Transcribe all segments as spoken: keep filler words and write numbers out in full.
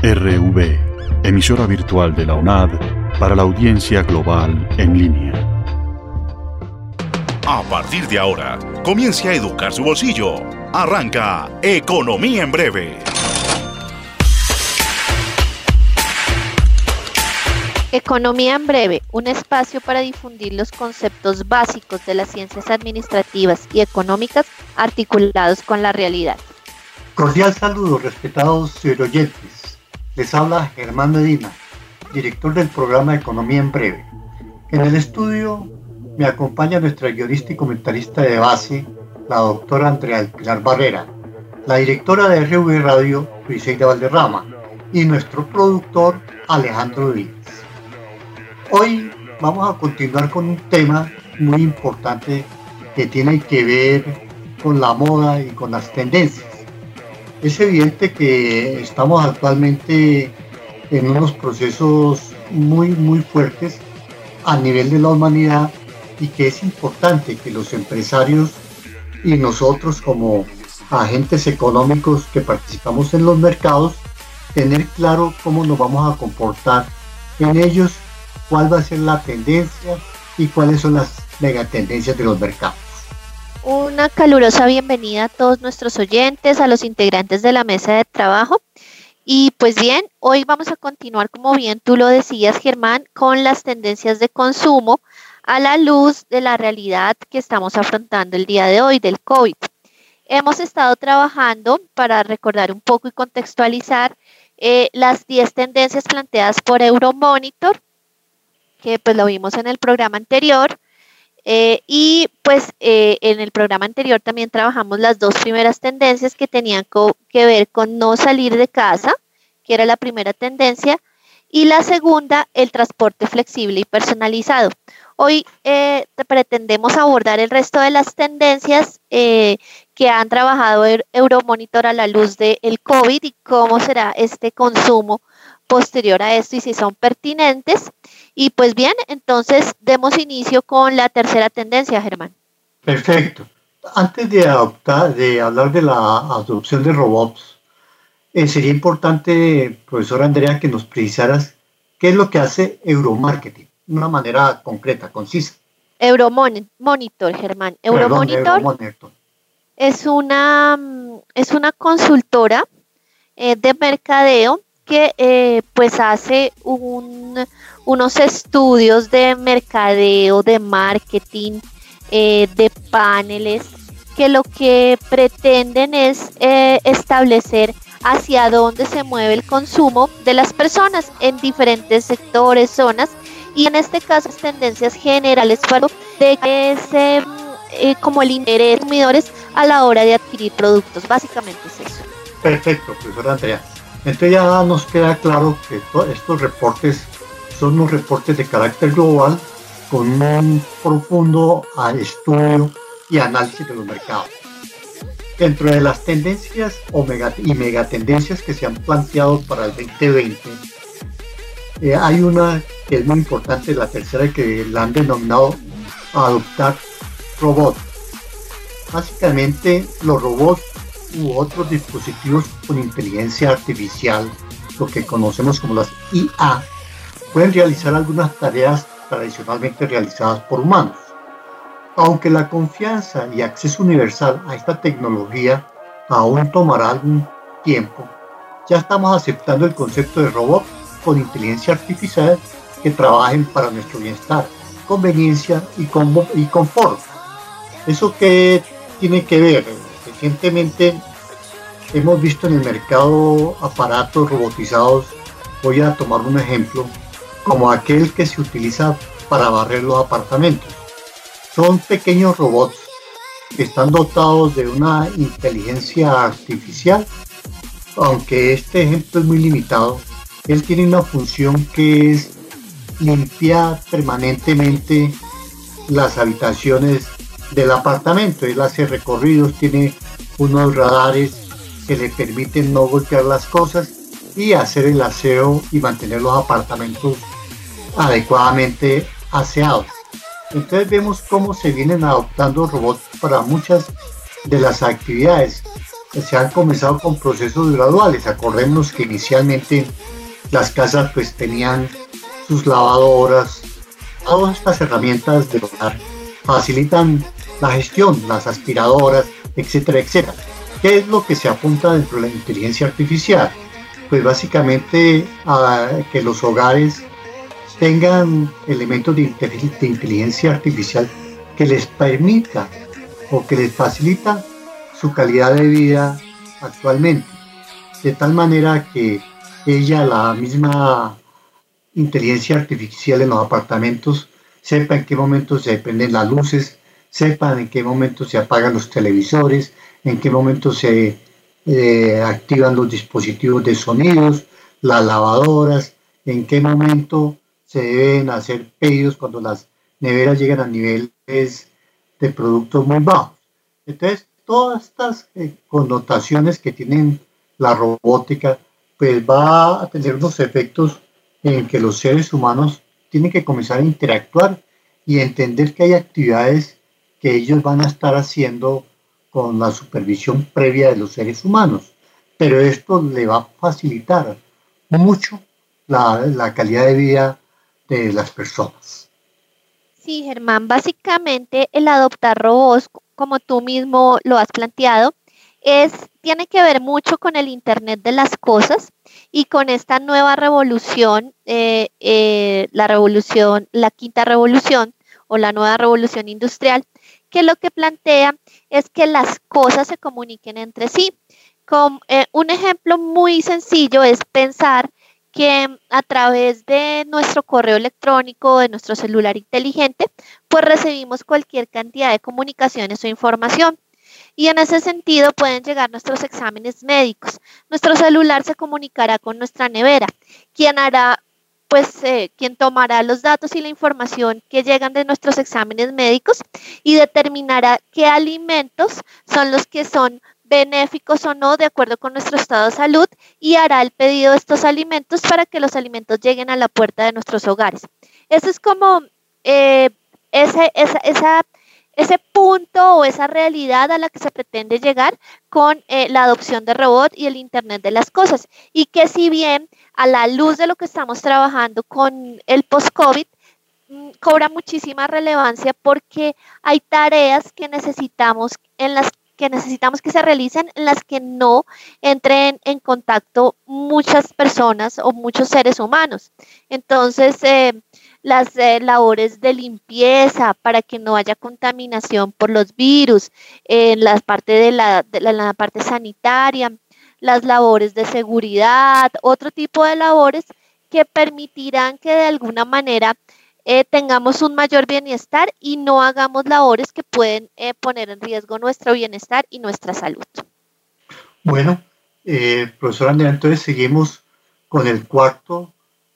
R V, emisora virtual de la U N A D para la audiencia global en línea. A partir de ahora, comience a educar su bolsillo. Arranca Economía en Breve. Economía en Breve, un espacio para difundir los conceptos básicos de las ciencias administrativas y económicas articulados con la realidad. Cordial saludo, respetados oyentes. Les habla Germán Medina, director del programa Economía en Breve. En el estudio me acompaña nuestra guionista y comentarista de base, la doctora Andrea del Pilar Barrera, la directora de R V Radio, Luiseida Valderrama, y nuestro productor, Alejandro Díaz. Hoy vamos a continuar con un tema muy importante que tiene que ver con la moda y con las tendencias. Es evidente que estamos actualmente en unos procesos muy, muy fuertes a nivel de la humanidad y que es importante que los empresarios y nosotros como agentes económicos que participamos en los mercados, tener claro cómo nos vamos a comportar en ellos, cuál va a ser la tendencia y cuáles son las megatendencias de los mercados. Una calurosa bienvenida a todos nuestros oyentes, a los integrantes de la mesa de trabajo. Y pues bien, hoy vamos a continuar, como bien tú lo decías, Germán, con las tendencias de consumo a la luz de la realidad que estamos afrontando el día de hoy del COVID. Hemos estado trabajando para recordar un poco y contextualizar eh, las diez tendencias planteadas por Euromonitor, que pues lo vimos en el programa anterior, eh, y pues eh, en el programa anterior también trabajamos las dos primeras tendencias que tenían co- que ver con no salir de casa, que era la primera tendencia, y la segunda, el transporte flexible y personalizado. Hoy eh, pretendemos abordar el resto de las tendencias eh, que han trabajado Euromonitor a la luz del COVID y cómo será este consumo posterior a esto y si son pertinentes. Y pues bien, entonces demos inicio con la tercera tendencia, Germán. Perfecto. Antes de, adoptar, de hablar de la adopción de robots, eh, sería importante, profesora Andrea, que nos precisaras qué es lo que hace Euromarketing, de una manera concreta, concisa. Euromonitor, Germán. Euromonitor, Perdón, Euromonitor. Es, una, es una consultora eh, de mercadeo que eh, pues hace un, unos estudios de mercadeo, de marketing, eh, de paneles, que lo que pretenden es eh, establecer hacia dónde se mueve el consumo de las personas en diferentes sectores, zonas, y en este caso tendencias generales para de que se, eh, como el interés de los consumidores a la hora de adquirir productos. Básicamente es eso. Perfecto, profesora Andrea. Entonces ya nos queda claro que estos reportes son unos reportes de carácter global con un profundo estudio y análisis de los mercados. Dentro de las tendencias o mega, y megatendencias que se han planteado para el veinte veinte, eh, hay una que es muy importante, la tercera, que la han denominado adoptar robots. Básicamente los robots u otros dispositivos con inteligencia artificial, lo que conocemos como las I A, pueden realizar algunas tareas tradicionalmente realizadas por humanos. Aunque la confianza y acceso universal a esta tecnología aún tomará algún tiempo, ya estamos aceptando el concepto de robot con inteligencia artificial que trabajen para nuestro bienestar, conveniencia y, com- y confort. ¿Eso qué tiene que ver? Recientemente hemos visto en el mercado aparatos robotizados, voy a tomar un ejemplo, como aquel que se utiliza para barrer los apartamentos. Son pequeños robots que están dotados de una inteligencia artificial, aunque este ejemplo es muy limitado. Él tiene una función que es limpiar permanentemente las habitaciones del apartamento. Él hace recorridos, tiene unos radares que le permiten no golpear las cosas y hacer el aseo y mantener los apartamentos adecuadamente aseados. Entonces vemos cómo se vienen adoptando robots para muchas de las actividades. se han comenzado con procesos graduales. Acordémonos que inicialmente las casas pues tenían sus lavadoras, todas estas herramientas del hogar facilitan la gestión, las aspiradoras, etcétera, etcétera. ¿Qué es lo que se apunta dentro de la inteligencia artificial? Pues básicamente a que los hogares tengan elementos de inteligencia artificial que les permita o que les facilita su calidad de vida actualmente, de tal manera que ella, la misma inteligencia artificial en los apartamentos, sepa en qué momento se prenden las luces, sepan en qué momento se apagan los televisores, en qué momento se eh, activan los dispositivos de sonidos, las lavadoras, en qué momento se deben hacer pedidos cuando las neveras llegan a niveles de productos muy bajos. Entonces, todas estas eh, connotaciones que tienen la robótica, pues va a tener unos efectos en que los seres humanos tienen que comenzar a interactuar y entender que hay actividades que ellos van a estar haciendo con la supervisión previa de los seres humanos. Pero esto le va a facilitar mucho la, la calidad de vida de las personas. Sí, Germán, básicamente el adoptar robots, como tú mismo lo has planteado, es, tiene que ver mucho con el Internet de las cosas y con esta nueva revolución, eh, eh, la revolución, la quinta revolución o la nueva revolución industrial, que lo que plantea es que las cosas se comuniquen entre sí. Con, eh, un ejemplo muy sencillo es pensar que a través de nuestro correo electrónico, de nuestro celular inteligente, pues recibimos cualquier cantidad de comunicaciones o información. Y en ese sentido pueden llegar nuestros exámenes médicos. Nuestro celular se comunicará con nuestra nevera, quien hará, pues, eh, quien tomará los datos y la información que llegan de nuestros exámenes médicos y determinará qué alimentos son los que son benéficos o no de acuerdo con nuestro estado de salud y hará el pedido de estos alimentos para que los alimentos lleguen a la puerta de nuestros hogares. Eso es como eh, ese, esa, esa, ese punto o esa realidad a la que se pretende llegar con eh, la adopción de robot y el Internet de las cosas. Y que si bien a la luz de lo que estamos trabajando con el post-COVID, cobra muchísima relevancia porque hay tareas que necesitamos en las que necesitamos que se realicen, en las que no entren en contacto muchas personas o muchos seres humanos. Entonces, eh, las eh, labores de limpieza para que no haya contaminación por los virus, en eh, la parte de la, de la, la parte sanitaria, las labores de seguridad, otro tipo de labores que permitirán que de alguna manera Eh, tengamos un mayor bienestar y no hagamos labores que pueden eh, poner en riesgo nuestro bienestar y nuestra salud. Bueno, eh, profesora Andrea, entonces seguimos con el cuarto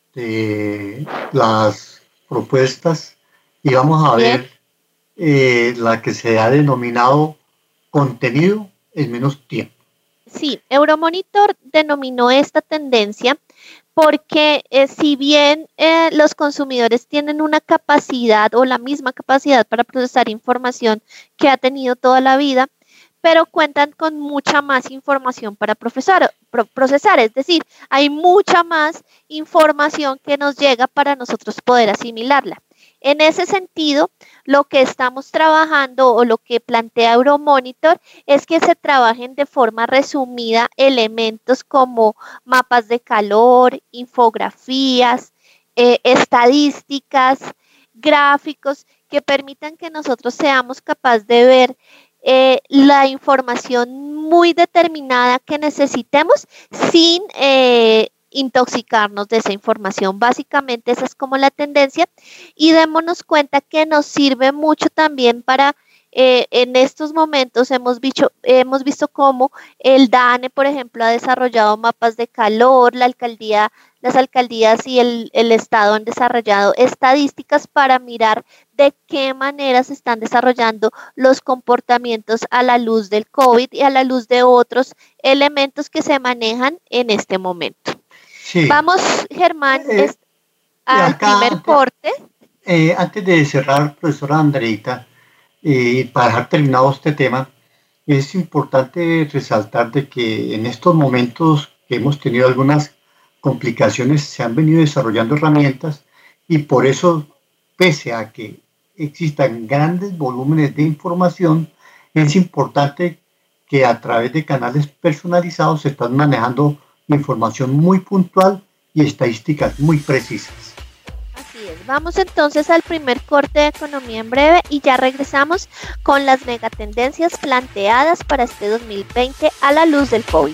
de las propuestas y vamos a Bien. ver eh, la que se ha denominado contenido en menos tiempo. Sí, Euromonitor denominó esta tendencia porque eh, si bien eh, los consumidores tienen una capacidad o la misma capacidad para procesar información que ha tenido toda la vida, pero cuentan con mucha más información para procesar, pro, procesar, es decir, hay mucha más información que nos llega para nosotros poder asimilarla. En ese sentido, lo que estamos trabajando o lo que plantea Euromonitor es que se trabajen de forma resumida elementos como mapas de calor, infografías, eh, estadísticas, gráficos que permitan que nosotros seamos capaces de ver eh, la información muy determinada que necesitemos sin eh, intoxicarnos de esa información. Básicamente esa es como la tendencia y démonos cuenta que nos sirve mucho también para, eh, en estos momentos hemos visto, hemos visto cómo el DANE, por ejemplo, ha desarrollado mapas de calor, la alcaldía, las alcaldías y el, el estado han desarrollado estadísticas para mirar de qué manera se están desarrollando los comportamientos a la luz del COVID y a la luz de otros elementos que se manejan en este momento. Sí. Vamos, Germán, eh, al acá, primer corte. Eh, antes de cerrar, profesora Andreita, y eh, para dejar terminado este tema, es importante resaltar de que en estos momentos que hemos tenido algunas complicaciones, se han venido desarrollando herramientas y por eso, pese a que existan grandes volúmenes de información, es importante que a través de canales personalizados se están manejando información muy puntual y estadísticas muy precisas. Así es. Vamos entonces al primer corte de Economía en Breve y ya regresamos con las megatendencias planteadas para este dos mil veinte a la luz del COVID.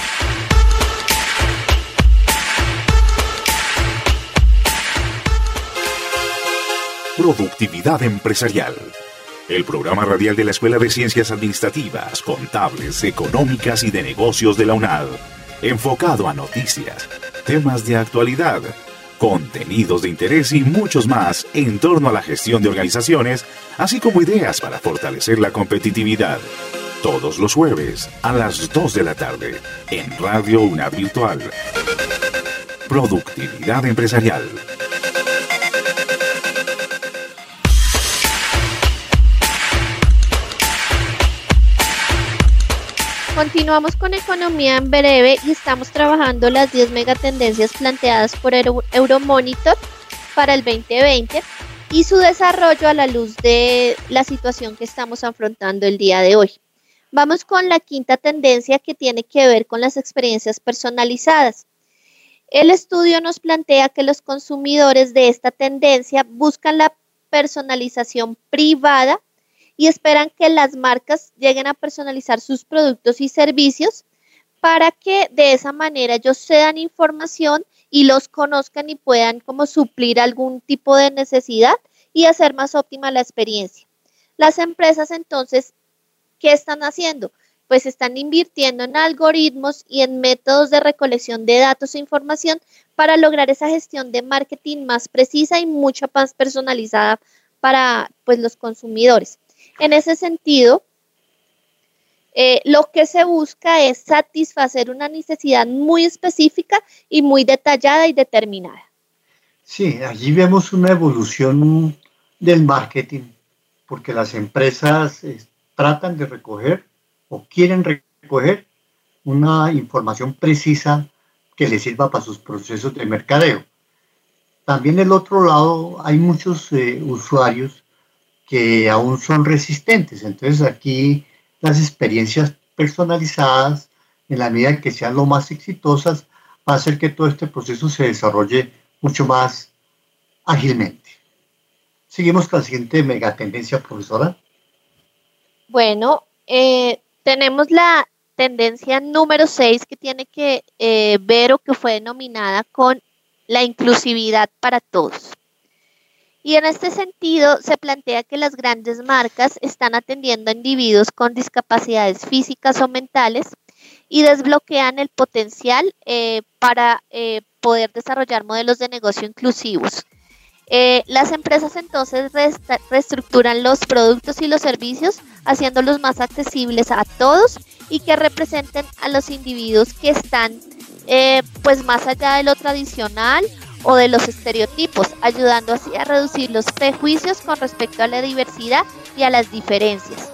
Productividad empresarial. El programa radial de la Escuela de Ciencias Administrativas, Contables, Económicas y de Negocios de la UNAD. Enfocado a noticias, temas de actualidad, contenidos de interés y muchos más en torno a la gestión de organizaciones, así como ideas para fortalecer la competitividad. Todos los jueves a las dos de la tarde en Radio UNAD Virtual. Productividad empresarial. Continuamos con Economía en Breve y estamos trabajando las diez megatendencias planteadas por Euro Euromonitor para el veinte veinte y su desarrollo a la luz de la situación que estamos afrontando el día de hoy. Vamos con la quinta tendencia, que tiene que ver con las experiencias personalizadas. El estudio nos plantea que los consumidores de esta tendencia buscan la personalización privada y esperan que las marcas lleguen a personalizar sus productos y servicios para que de esa manera ellos se dan información y los conozcan y puedan como suplir algún tipo de necesidad y hacer más óptima la experiencia. Las empresas entonces, ¿qué están haciendo? Pues están invirtiendo en algoritmos y en métodos de recolección de datos e información para lograr esa gestión de marketing más precisa y mucho más personalizada para pues, los consumidores. En ese sentido, eh, lo que se busca es satisfacer una necesidad muy específica y muy detallada y determinada. Sí, allí vemos una evolución del marketing, porque las empresas eh, tratan de recoger o quieren recoger una información precisa que les sirva para sus procesos de mercadeo. También del otro lado hay muchos eh, usuarios que aún son resistentes. Entonces aquí las experiencias personalizadas, en la medida que sean lo más exitosas, va a hacer que todo este proceso se desarrolle mucho más ágilmente. Seguimos con la siguiente megatendencia, profesora. Bueno, eh, tenemos la tendencia número seis, que tiene que eh, ver o que fue denominada con la inclusividad para todos. Y en este sentido se plantea que las grandes marcas están atendiendo a individuos con discapacidades físicas o mentales y desbloquean el potencial eh, para eh, poder desarrollar modelos de negocio inclusivos. Eh, las empresas entonces reestructuran los productos y los servicios, haciéndolos más accesibles a todos y que representen a los individuos que están eh, pues más allá de lo tradicional o de los estereotipos, ayudando así a reducir los prejuicios con respecto a la diversidad y a las diferencias.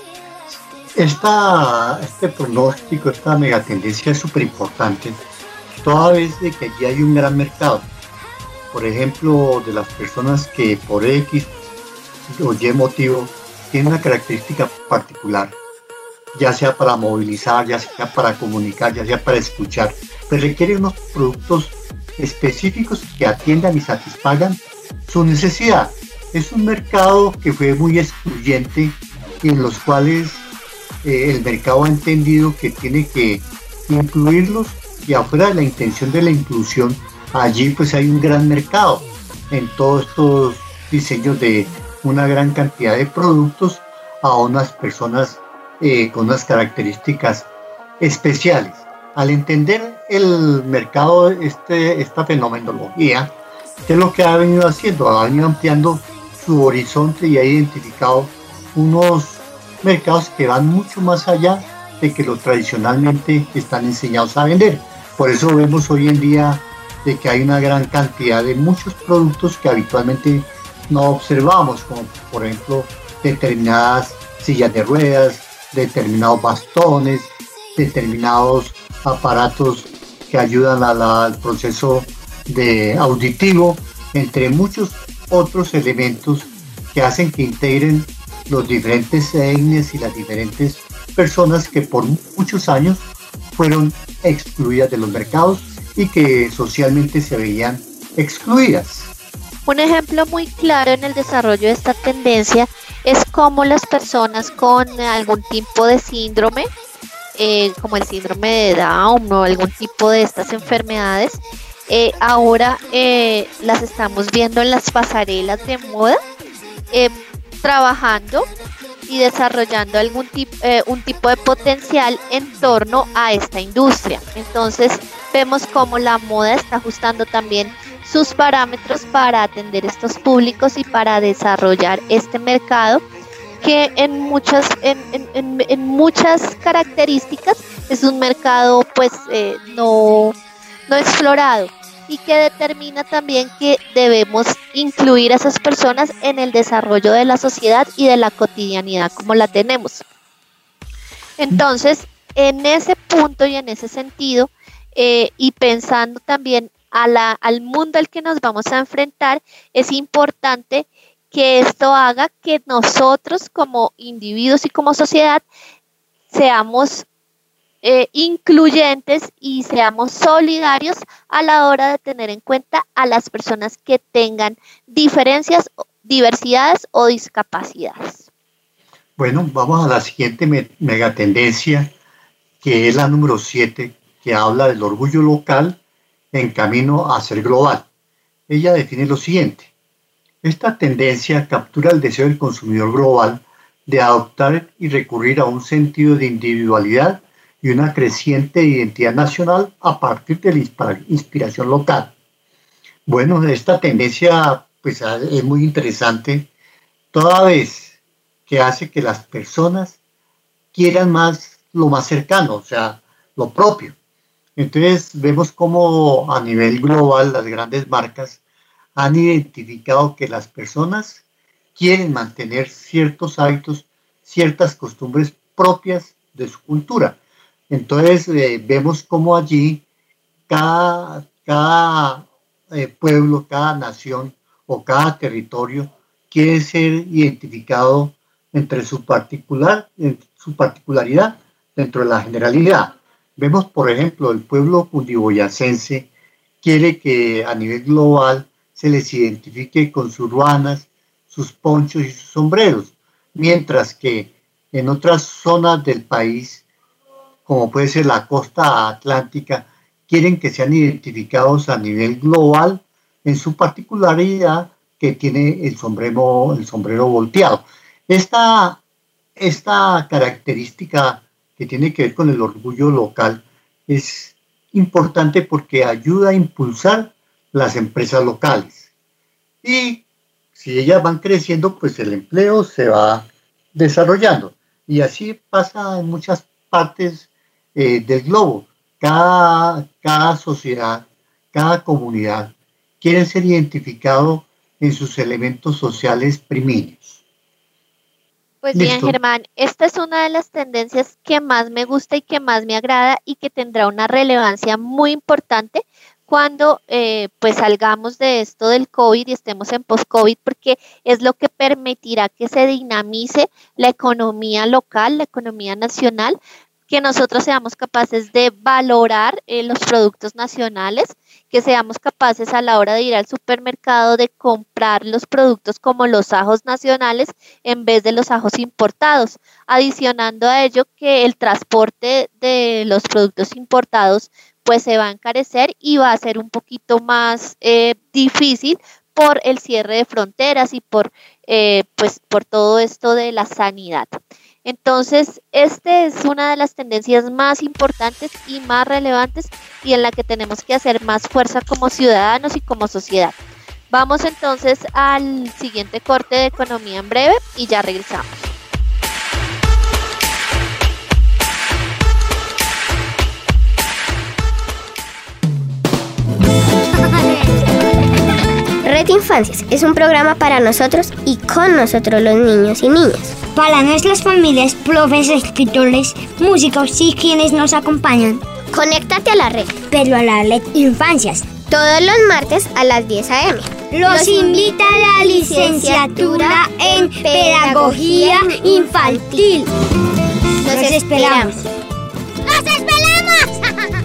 Esta, este pronóstico, esta megatendencia es súper importante, toda vez de que allí hay un gran mercado. Por ejemplo, de las personas que por X o Y motivo tienen una característica particular, ya sea para movilizar, ya sea para comunicar, ya sea para escuchar, pero requieren unos productos específicos que atiendan y satisfagan su necesidad. Es un mercado que fue muy excluyente y en los cuales eh, el mercado ha entendido que tiene que incluirlos, y afuera de la intención de la inclusión, allí pues hay un gran mercado en todos estos diseños de una gran cantidad de productos a unas personas eh, con unas características especiales. Al entender el mercado, este, esta fenomenología, ¿qué es lo que ha venido haciendo? Ha venido ampliando su horizonte y ha identificado unos mercados que van mucho más allá de que lo tradicionalmente están enseñados a vender. Por eso vemos hoy en día de que hay una gran cantidad de muchos productos que habitualmente no observamos, como por ejemplo determinadas sillas de ruedas, determinados bastones, determinados aparatos que ayudan a la, al proceso de auditivo, entre muchos otros elementos que hacen que integren los diferentes etnias y las diferentes personas que por muchos años fueron excluidas de los mercados y que socialmente se veían excluidas. Un ejemplo muy claro en el desarrollo de esta tendencia es cómo las personas con algún tipo de síndrome, eh, como el síndrome de Down o algún tipo de estas enfermedades, eh, ahora eh, las estamos viendo en las pasarelas de moda, eh, trabajando y desarrollando algún tipo, eh, un tipo de potencial en torno a esta industria. Entonces vemos cómo la moda está ajustando también sus parámetros para atender estos públicos y para desarrollar este mercado que en muchas, en, en, en, en muchas características es un mercado pues eh, no, no explorado y que determina también que debemos incluir a esas personas en el desarrollo de la sociedad y de la cotidianidad como la tenemos. Entonces, en ese punto y en ese sentido, eh, y pensando también a la, al mundo al que nos vamos a enfrentar, es importante que esto haga que nosotros como individuos y como sociedad seamos eh, incluyentes y seamos solidarios a la hora de tener en cuenta a las personas que tengan diferencias, diversidades o discapacidades. Bueno, vamos a la siguiente me megatendencia, que es la número siete, que habla del orgullo local en camino a ser global. Ella define lo siguiente: esta tendencia captura el deseo del consumidor global de adoptar y recurrir a un sentido de individualidad y una creciente identidad nacional a partir de la inspiración local. Bueno, esta tendencia pues, es muy interesante, toda vez que hace que las personas quieran más lo más cercano, o sea, lo propio. Entonces vemos cómo a nivel global las grandes marcas han identificado que las personas quieren mantener ciertos hábitos, ciertas costumbres propias de su cultura. Entonces eh, vemos cómo allí cada, cada eh, pueblo, cada nación o cada territorio quiere ser identificado entre su, particular, entre su particularidad dentro de la generalidad. Vemos, por ejemplo, el pueblo cundiboyacense quiere que a nivel global se les identifique con sus ruanas, sus ponchos y sus sombreros, mientras que en otras zonas del país, como puede ser la costa atlántica, quieren que sean identificados a nivel global en su particularidad que tiene el sombrero, el sombrero volteado. Esta, esta característica que tiene que ver con el orgullo local es importante porque ayuda a impulsar las empresas locales. Y si ellas van creciendo, pues el empleo se va desarrollando. Y así pasa en muchas partes eh, del globo. Cada, cada sociedad, cada comunidad quiere ser identificado en sus elementos sociales primarios. Pues bien, Germán, esta es una de las tendencias que más me gusta y que más me agrada y que tendrá una relevancia muy importante cuando eh, pues salgamos de esto del COVID y estemos en post-COVID, porque es lo que permitirá que se dinamice la economía local, la economía nacional, que nosotros seamos capaces de valorar eh, los productos nacionales, que seamos capaces a la hora de ir al supermercado de comprar los productos como los ajos nacionales en vez de los ajos importados, adicionando a ello que el transporte de los productos importados pues se va a encarecer y va a ser un poquito más eh, difícil por el cierre de fronteras y por, eh, pues, por todo esto de la sanidad. Entonces, esta es una de las tendencias más importantes y más relevantes y en la que tenemos que hacer más fuerza como ciudadanos y como sociedad. Vamos entonces al siguiente corte de economía en breve y ya regresamos. Conecta Infancias es un programa para nosotros y con nosotros los niños y niñas. Para nuestras familias, profes, escritores, músicos y quienes nos acompañan. Conéctate a la red. Pero a la red Infancias. Todos los martes a las diez a eme. Los invita a la licenciatura en Pedagogía Infantil. Los esperamos. ¡Los esperamos!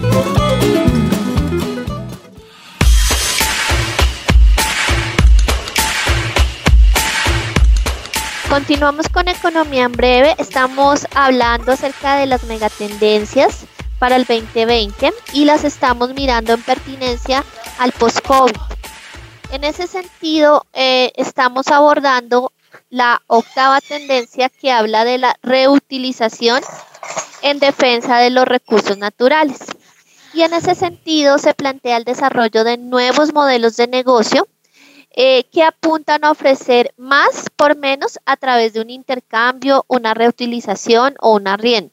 Continuamos con Economía en Breve. Estamos hablando acerca de las megatendencias para el veinte veinte y las estamos mirando en pertinencia al post-COVID. En ese sentido, eh, estamos abordando la octava tendencia que habla de la reutilización en defensa de los recursos naturales. Y en ese sentido se plantea el desarrollo de nuevos modelos de negocio eh, que apuntan a ofrecer más por menos a través de un intercambio, una reutilización o un arriendo.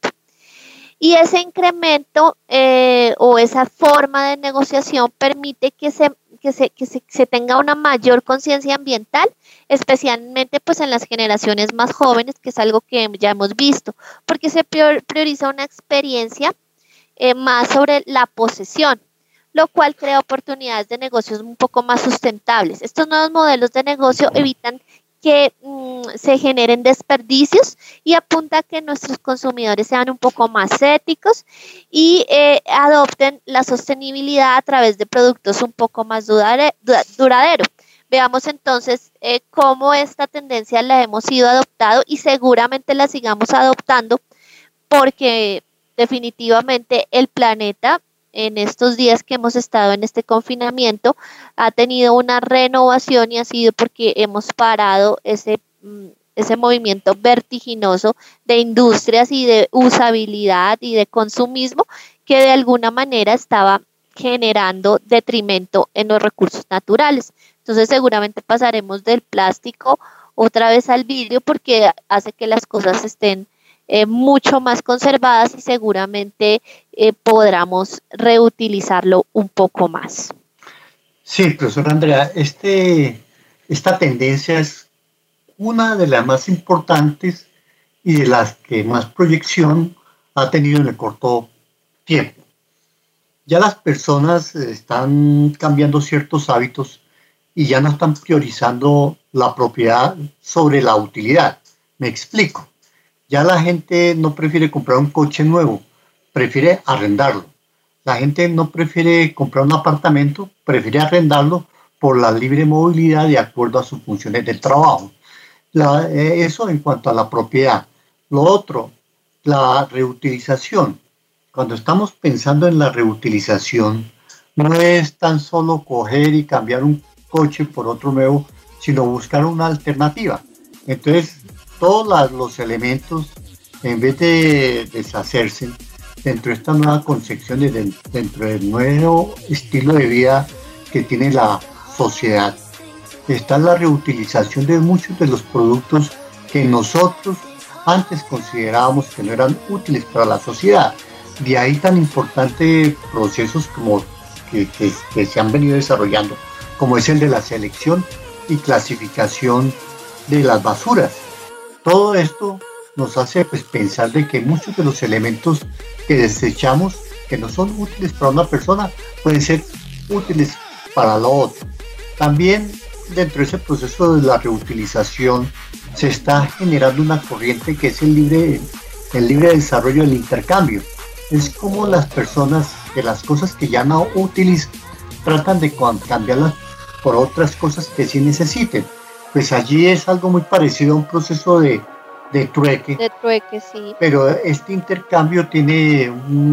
Y ese incremento eh, o esa forma de negociación permite que se que se, que se, se tenga una mayor conciencia ambiental, especialmente pues en las generaciones más jóvenes, que es algo que ya hemos visto, porque se prioriza una experiencia eh, más sobre la posesión, lo cual crea oportunidades de negocios un poco más sustentables. Estos nuevos modelos de negocio evitan que mmm, se generen desperdicios y apunta a que nuestros consumidores sean un poco más éticos y eh, adopten la sostenibilidad a través de productos un poco más dudare, duraderos. Veamos entonces eh, cómo esta tendencia la hemos ido adoptando y seguramente la sigamos adoptando porque definitivamente el planeta en estos días que hemos estado en este confinamiento ha tenido una renovación y ha sido porque hemos parado ese, ese movimiento vertiginoso de industrias y de usabilidad y de consumismo que de alguna manera estaba generando detrimento en los recursos naturales. Entonces seguramente pasaremos del plástico otra vez al vidrio porque hace que las cosas estén Eh, mucho más conservadas y seguramente eh, podamos reutilizarlo un poco más. Sí, profesora Andrea, este, esta tendencia es una de las más importantes y de las que más proyección ha tenido en el corto tiempo. Ya las personas están cambiando ciertos hábitos y ya no están priorizando la propiedad sobre la utilidad. Me explico. Ya la gente no prefiere comprar un coche nuevo, prefiere arrendarlo. La gente no prefiere comprar un apartamento, prefiere arrendarlo por la libre movilidad de acuerdo a sus funciones de trabajo. La, eh, eso en cuanto a la propiedad. Lo otro, la reutilización. Cuando estamos pensando en la reutilización, no es tan solo coger y cambiar un coche por otro nuevo, sino buscar una alternativa. Entonces, todos los elementos, en vez de deshacerse, dentro de esta nueva concepción, de, dentro del nuevo estilo de vida que tiene la sociedad, está la reutilización de muchos de los productos que nosotros antes considerábamos que no eran útiles para la sociedad. De ahí tan importantes procesos como que, que, que se han venido desarrollando, como es el de la selección y clasificación de las basuras. Todo esto nos hace pues, pensar de que muchos de los elementos que desechamos, que no son útiles para una persona, pueden ser útiles para la otra. También dentro de ese proceso de la reutilización se está generando una corriente que es el libre, el libre desarrollo del intercambio. Es como las personas de las cosas que ya no utilizan tratan de cambiarlas por otras cosas que sí necesiten. Pues allí es algo muy parecido a un proceso de, de trueque. De trueque, sí. Pero este intercambio tiene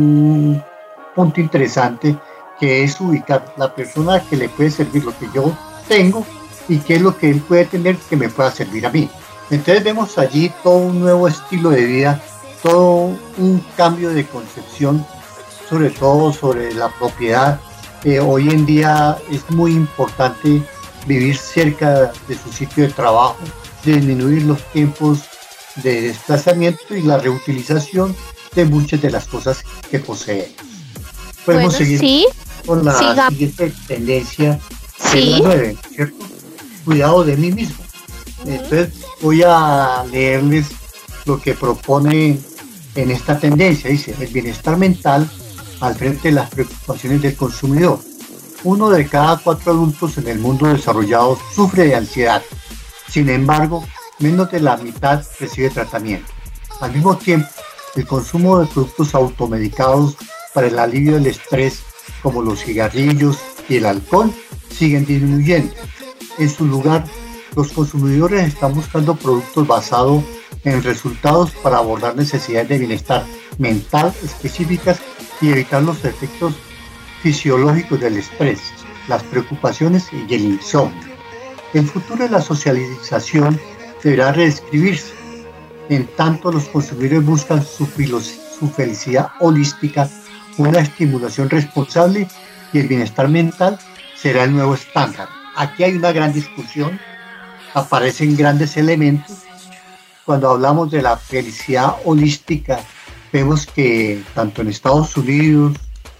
un punto interesante que es ubicar la persona que le puede servir lo que yo tengo y qué es lo que él puede tener que me pueda servir a mí. Entonces vemos allí todo un nuevo estilo de vida, todo un cambio de concepción, sobre todo sobre la propiedad. Eh, hoy en día es muy importante vivir cerca de su sitio de trabajo, disminuir los tiempos de desplazamiento y la reutilización de muchas de las cosas que poseemos. Podemos bueno, seguir sí, con la sigamos. siguiente tendencia, Sí. la nueve, ¿cierto? cuidado de mí mismo. Entonces voy a leerles lo que propone en esta tendencia. Dice: el bienestar mental al frente de las preocupaciones del consumidor. Uno de cada cuatro adultos en el mundo desarrollado sufre de ansiedad. Sin embargo, menos de la mitad recibe tratamiento. Al mismo tiempo, el consumo de productos automedicados para el alivio del estrés, como los cigarrillos y el alcohol, siguen disminuyendo. En su lugar, los consumidores están buscando productos basados en resultados para abordar necesidades de bienestar mental específicas y evitar los efectos fisiológicos del estrés, las preocupaciones y el insomnio. El futuro de la socialización deberá reescribirse. En tanto, los consumidores buscan su, su felicidad holística, una estimulación responsable, y el bienestar mental será el nuevo estándar. Aquí hay una gran discusión, aparecen grandes elementos. Cuando hablamos de la felicidad holística, vemos que tanto en Estados Unidos,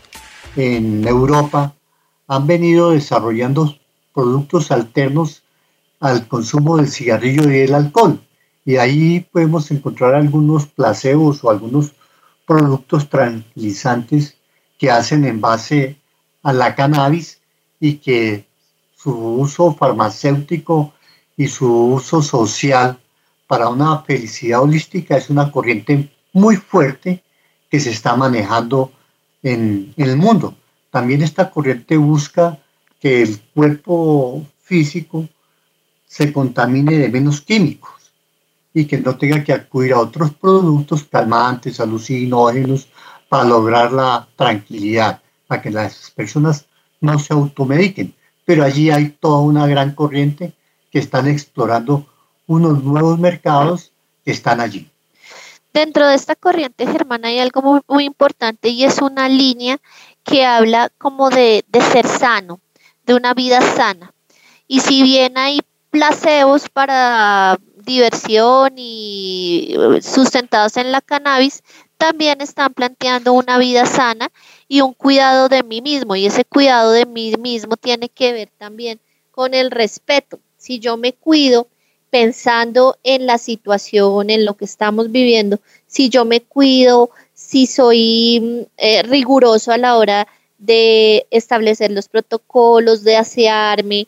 en Europa, han venido desarrollando productos alternos al consumo del cigarrillo y el alcohol. Y ahí podemos encontrar algunos placebos o algunos productos tranquilizantes que hacen en base a la cannabis y que su uso farmacéutico y su uso social para una felicidad holística es una corriente muy fuerte que se está manejando en, en el mundo. También esta corriente busca que el cuerpo físico se contamine de menos químicos y que no tenga que acudir a otros productos calmantes, alucinógenos, para lograr la tranquilidad, para que las personas no se automediquen. Pero allí hay toda una gran corriente que están explorando unos nuevos mercados que están allí. Dentro de esta corriente, Germán, hay algo muy, muy importante, y es una línea que habla como de, de ser sano, de una vida sana. Y si bien hay placebos para diversión y sustentados en la cannabis, también están planteando una vida sana y un cuidado de mí mismo, y ese cuidado de mí mismo tiene que ver también con el respeto. Si yo me cuido pensando en la situación, en lo que estamos viviendo, si yo me cuido, si soy eh, riguroso a la hora de establecer los protocolos, de asearme,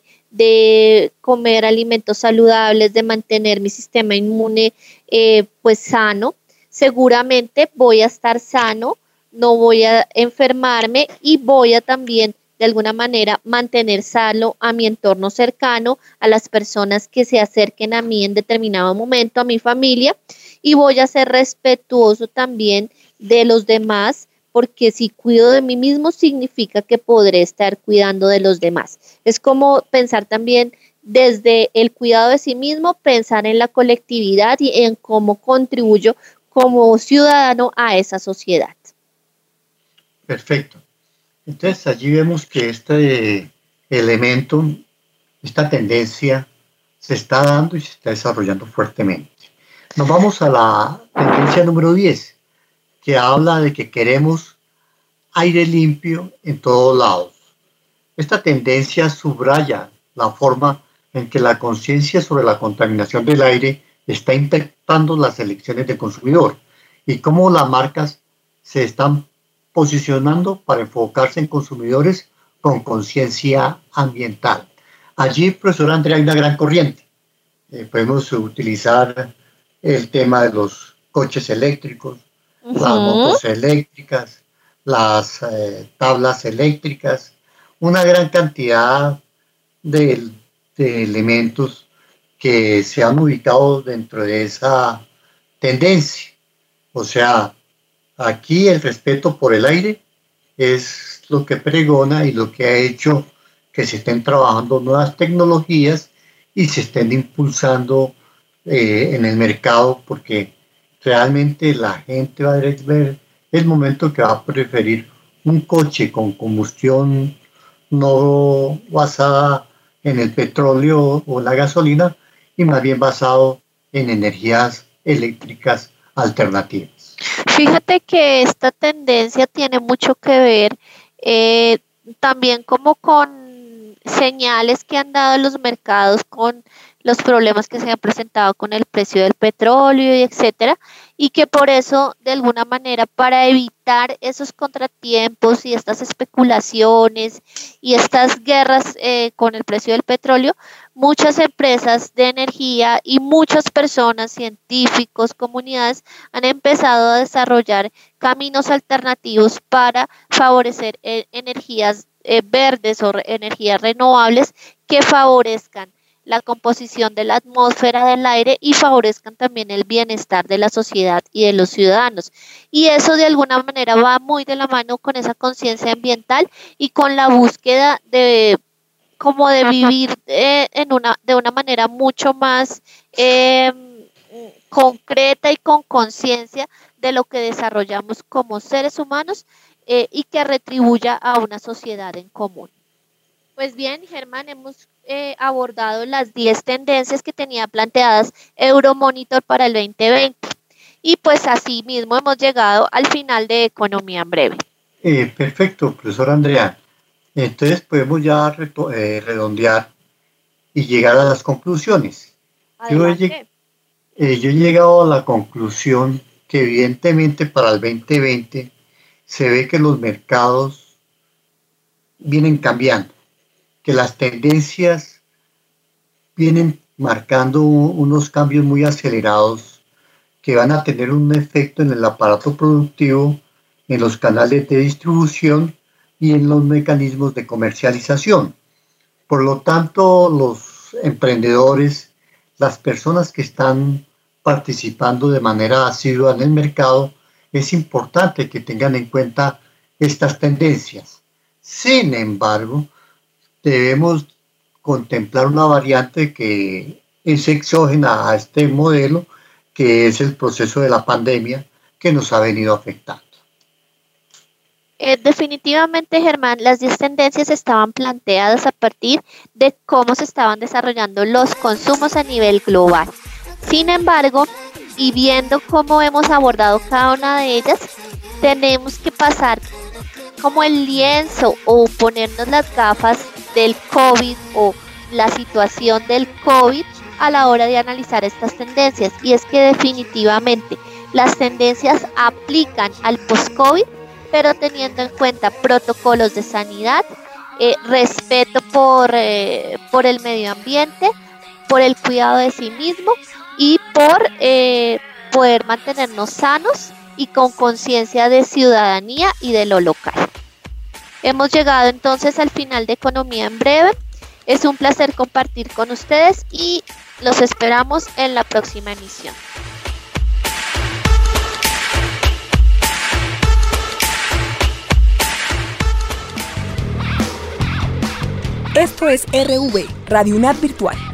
de comer alimentos saludables, de mantener mi sistema inmune eh, pues sano, seguramente voy a estar sano, no voy a enfermarme y voy a también de alguna manera mantener sano a mi entorno cercano, a las personas que se acerquen a mí en determinado momento, a mi familia, y voy a ser respetuoso también de los demás, porque si cuido de mí mismo significa que podré estar cuidando de los demás. Es como pensar también desde el cuidado de sí mismo, pensar en la colectividad y en cómo contribuyo como ciudadano a esa sociedad. Perfecto. Entonces allí vemos que este elemento, esta tendencia se está dando y se está desarrollando fuertemente. Nos vamos a la tendencia número diez, que habla de que queremos aire limpio en todos lados. Esta tendencia subraya la forma en que la conciencia sobre la contaminación del aire está impactando las elecciones del consumidor y cómo las marcas se están posicionando para enfocarse en consumidores con conciencia ambiental. Allí, profesor Andrea, hay una gran corriente. Eh, podemos utilizar el tema de los coches eléctricos, uh-huh. las motos eléctricas, las eh, tablas eléctricas, una gran cantidad de, de elementos que se han ubicado dentro de esa tendencia. O sea, aquí el respeto por el aire es lo que pregona y lo que ha hecho que se estén trabajando nuevas tecnologías y se estén impulsando eh, en el mercado, porque realmente la gente va a ver el momento que va a preferir un coche con combustión no basada en el petróleo o la gasolina, y más bien basado en energías eléctricas alternativas. Fíjate que esta tendencia tiene mucho que ver eh, también como con señales que han dado los mercados con los problemas que se han presentado con el precio del petróleo y etcétera, y que por eso, de alguna manera, para evitar esos contratiempos y estas especulaciones y estas guerras eh, con el precio del petróleo, muchas empresas de energía y muchas personas, científicos, comunidades, han empezado a desarrollar caminos alternativos para favorecer eh, energías eh, verdes o re- energías renovables que favorezcan la composición de la atmósfera del aire y favorezcan también el bienestar de la sociedad y de los ciudadanos. Y eso de alguna manera va muy de la mano con esa conciencia ambiental y con la búsqueda de como de vivir eh, en una, de una manera mucho más eh, concreta y con conciencia de lo que desarrollamos como seres humanos eh, y que retribuya a una sociedad en común. Pues bien, Germán, hemos eh, abordado las diez tendencias que tenía planteadas Euromonitor para el veinte veinte. Y pues así mismo hemos llegado al final de Economía en Breve. Eh, perfecto, profesora Andrea. Entonces podemos ya reto- eh, redondear y llegar a las conclusiones. Yo he, lleg- eh, yo he llegado a la conclusión que evidentemente para el veinte veinte se ve que los mercados vienen cambiando, que las tendencias vienen marcando unos cambios muy acelerados que van a tener un efecto en el aparato productivo, en los canales de distribución y en los mecanismos de comercialización. Por lo tanto, los emprendedores, las personas que están participando de manera asidua en el mercado, es importante que tengan en cuenta estas tendencias. Sin embargo, debemos contemplar una variante que es exógena a este modelo, que es el proceso de la pandemia que nos ha venido afectando. Eh, definitivamente, Germán, las diez tendencias estaban planteadas a partir de cómo se estaban desarrollando los consumos a nivel global. Sin embargo, y viendo cómo hemos abordado cada una de ellas, tenemos que pasar como el lienzo o ponernos las gafas del COVID o la situación del COVID a la hora de analizar estas tendencias. Y es que definitivamente las tendencias aplican al post-COVID, pero teniendo en cuenta protocolos de sanidad, eh, respeto por, eh, por el medio ambiente, por el cuidado de sí mismo y por eh, poder mantenernos sanos y con conciencia de ciudadanía y de lo local. Hemos llegado entonces al final de Economía en Breve. Es un placer compartir con ustedes y los esperamos en la próxima emisión. Esto es R V, Radio UNAD Virtual.